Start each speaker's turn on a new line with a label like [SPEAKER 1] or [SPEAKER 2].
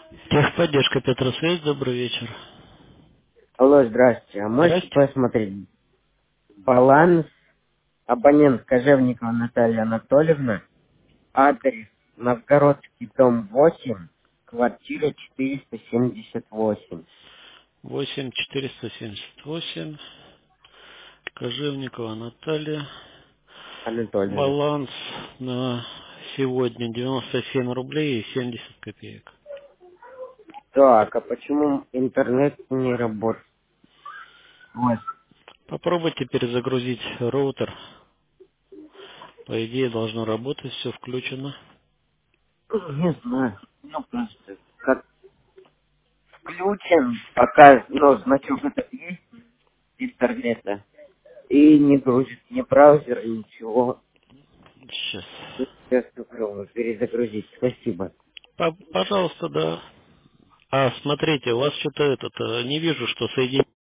[SPEAKER 1] Техподдержка Петросвязь, добрый вечер.
[SPEAKER 2] Алло, здравствуйте. А можете
[SPEAKER 1] Здрасте.
[SPEAKER 2] посмотреть баланс абонент Кожевникова Наталья Анатольевна, адрес Новгородский дом 8, квартира 478.
[SPEAKER 1] 8478. Кожевникова Наталья.
[SPEAKER 2] Анатольевна.
[SPEAKER 1] Баланс на сегодня 97 рублей и 70 копеек.
[SPEAKER 2] Так, а почему интернет не работает? Вот.
[SPEAKER 1] Попробуйте перезагрузить роутер. По идее должно работать, все включено.
[SPEAKER 2] Не знаю. Ну, просто как включен, пока, ну, значок этот есть интернета, и не грузит ни браузер, ничего.
[SPEAKER 1] Сейчас.
[SPEAKER 2] Сейчас попробую перезагрузить. Спасибо.
[SPEAKER 1] Пожалуйста, да. А, смотрите, у вас что-то не вижу, что соединение